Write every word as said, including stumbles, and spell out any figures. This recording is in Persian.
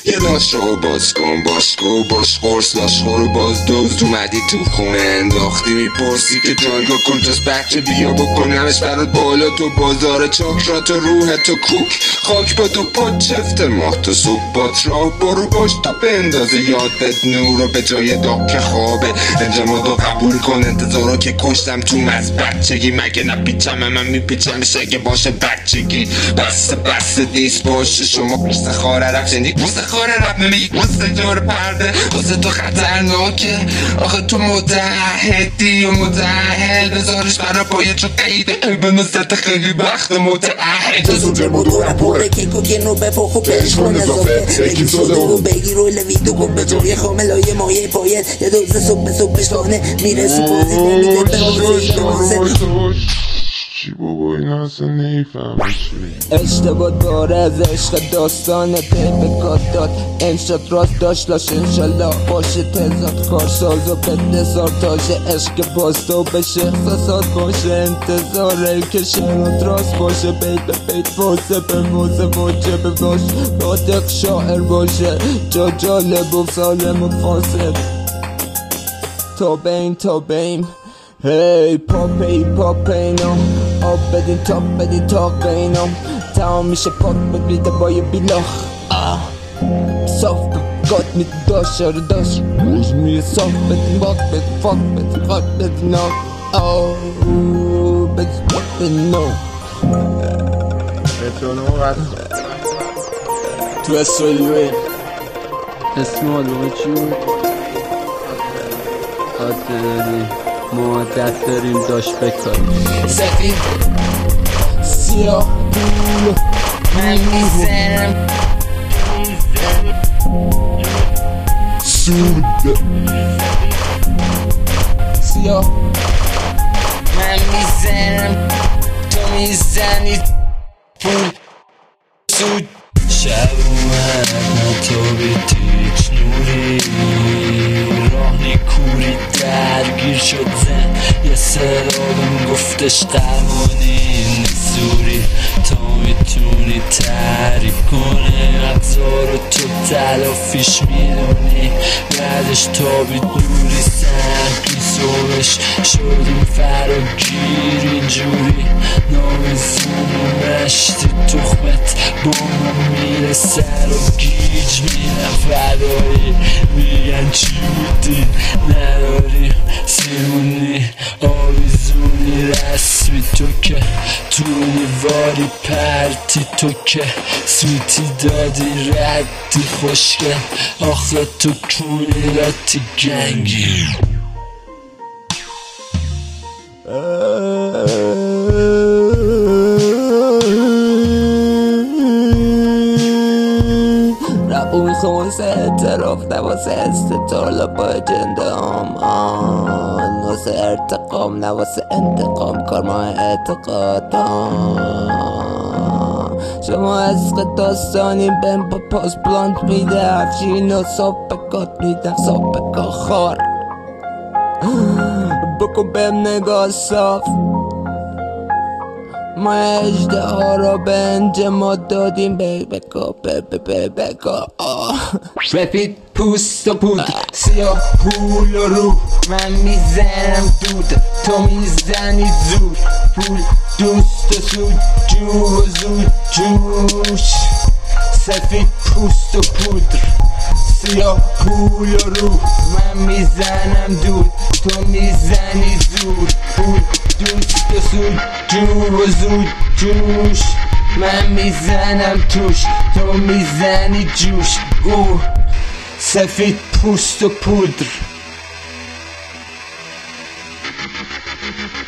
یه لاش رو باز کن باشکو باش قرص لاش رو باز دوز تو مدی تو خونه انداختی میپرسی که جایگاه کجاست بچه بیا بکنمش برات بالا تو بازار چاکرات و روح تو کوک خاک با تو پا چفت ماه تو صبح بات راه برو باش تا بندازه یادت نور رو به جای داغ که خوابه انجام رو قبول کن انتظارو که کشتم تو از بچگی مگه نپیچم من میپیچم میشه که باشه بچگی بس بس دیست باشه شما پشت خاره رفت شنی پشت خاره رفت میگی پشت جار پرده واسه تو خطرناکه آخه تو متعهدی و متعهل بذارش برا پایه چو قیده به نزدت خیلی وقت متعهد تو زوجه بودو رپوره که کوکین رو بپا خوب بهش کن اضافه بگیر سوده و بگیر رو لویدو کن به جای خاملای مایه پایت یه دوزه صبح صبح شانه میرسی بازی نمیده به حوزه دوزه چی بابا این اصلا نیفهم اشتباه داره از عشق داستان تیپ کات داد امشب راست داشت لاش انشالله باشه تزاد کارساز و پدسار تاشه عشق باستو بشه احساسات باشه انتظاره که شنات راست باشه بیت به بیت فاسه به موزه واجب باش ناطق شاعر باشه جا جالب و سالم و فاسد تا بین تا بین هی پاپی پاپینم آب بدین تاپ بدین تاق اینم تمام میشه پاک ببیده با یه بیلاخ صاف بگات میده داشت رو داشت روش میره صاف بدین باک بدین فاک بدین خاک بدین ناک بدین باک بدین نو تو اسولیوی اسمال بگه چی بود؟ آدنی ما دست داریم داشت بکاریم سفید سیاه بولو من میزنم سود سیاه من میزنم تو میزنی پول سود شب اومد نتابه تیچ نوری راه نیکوری درگیر شد زن یه سرابم گفتش قوانین سوری تا میتونی تعریف کنه ابزار تو تلافیش میدونی بعدش تابید نوری سنگی صبحش شدیم فراگیر اینجوری نامزون مشتی تخمت با ما میره سر و گیج میرم فدایی میگن چی بودی نداری سیمونی آویزونی رسمی تو که تونی واری پرتی تو که سویتی دادی ردی خوشگل آخه تو کونی لاتی گنگی اون خونسه اعتراف نواسه استطالا با جنده آمان واسه ارتقام نواسه انتقام کار ما اعتقادان شما عشق داستانی بهم با پاس بلانت میده افشین و سابقات میده سابقا خار بکن بهم نگاه صاف ما اجده ها را به انجماد دادیم به بکا به به به بکا رفید پوست و پود سیاه پول و رو من میزنم دود تو میزنی زود پول دوست و سود جو و زود جوش سفید پوست و پودر سیاه پول و رو من میزنم دود تو میزنی زود پول دوست و سود جو و زود جوش من میزنم توش تو میزنی جوش او سفید پوست و پودر